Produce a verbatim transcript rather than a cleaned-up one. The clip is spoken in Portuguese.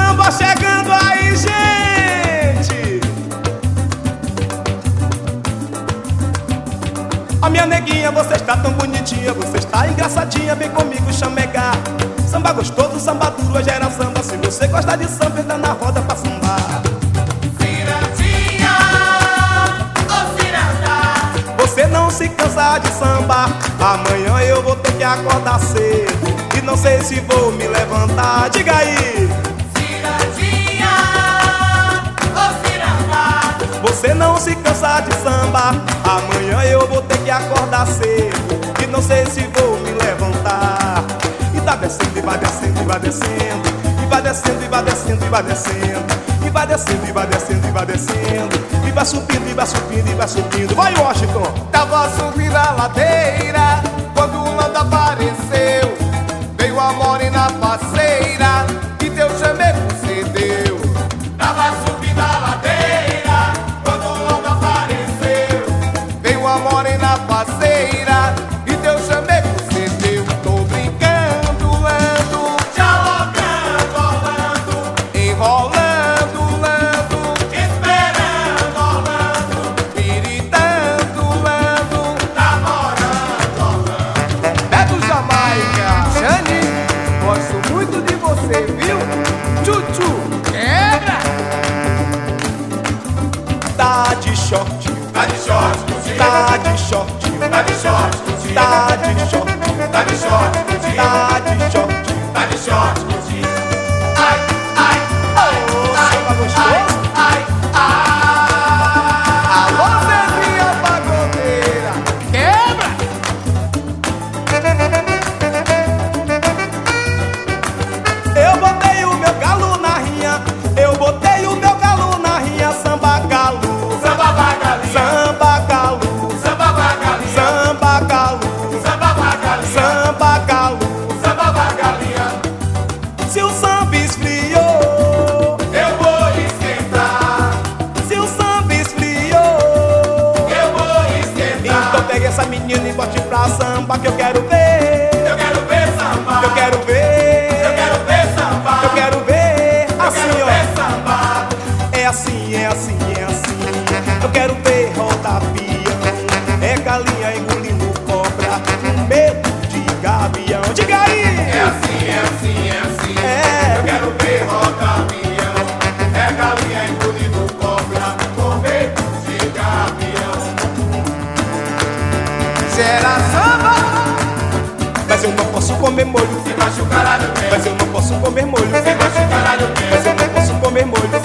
samba chegando aí, gente. A minha neguinha, você está tão bonitinha, você está engraçadinha, vem comigo chamegar. Samba gostoso, samba duro, é gera samba. Se você gosta de samba, entra na roda pra sambar. Cirandinha, ô ciranda, Você não se cansa de sambar. Amanhã eu vou ter que acordar cedo e não sei se vou me levantar. Diga aí. cirandinha, ô ciranda, Você não se cansa de sambar. Amanhã eu vou ter que acordar cedo e não sei se vou me levantar. E tá descendo, e vai descendo, e vai descendo, e vai descendo, e vai descendo, e vai descendo, e vai descendo, e vai descendo, e vai descendo, e vai subindo, e vai subindo, e vai subindo. Vai, Washington! Tava subindo a ladeira quando o Lando apareceu. Veio a morena parceira e teu chameco cedeu. tava subindo a ladeira quando o Lando apareceu. Veio a morena parceira e teu chameco cedeu. Tô brincando, Lando, Dialogando, Orlando, enrolando, Lando, esperando, Orlando, piritando, Lando. namorando, Orlando. Beto Jamaica, Jane, gosto muito de você, viu? Tchutchu, quebra! Tá de short, Tá de short, curtindo, tá de short, tá de short, curtindo, tá de short, tá de short, curtindo, tá de short. tá de short, curtindo. Ai, ai, Ô, samba gostoso. ai, ai. Alô, Zezinha Pagodeira, quebra! Eu botei o meu galo na rinha, eu botei o meu galo na rinha. Samba galo, Samba vai, galinha, samba galo, samba vai, galinha, samba galo, samba vai, galinha, samba galo. samba vai, galinha. Se o samba esfriou, Eu vou esquentar, se o samba esfriou, eu vou esquentar. então pegue essa menina e bote pra samba que eu quero ver, Eu quero ver samba, eu quero ver, eu quero ver samba, eu quero ver. eu Assim, quero ó. ver samba. É assim, é assim, é assim. Eu quero ver rodapião. É galinha engolindo cobra, com medo de gavião. Diga aí! É assim, é assim, é assim. É. Eu quero ver rodapião. É galinha engolindo cobra, com medo de gavião. Gera samba, Mas eu não posso comer molho. Se machucar no pé, Mas eu não posso comer molho. se machucar no pé, Mas eu não posso comer molho.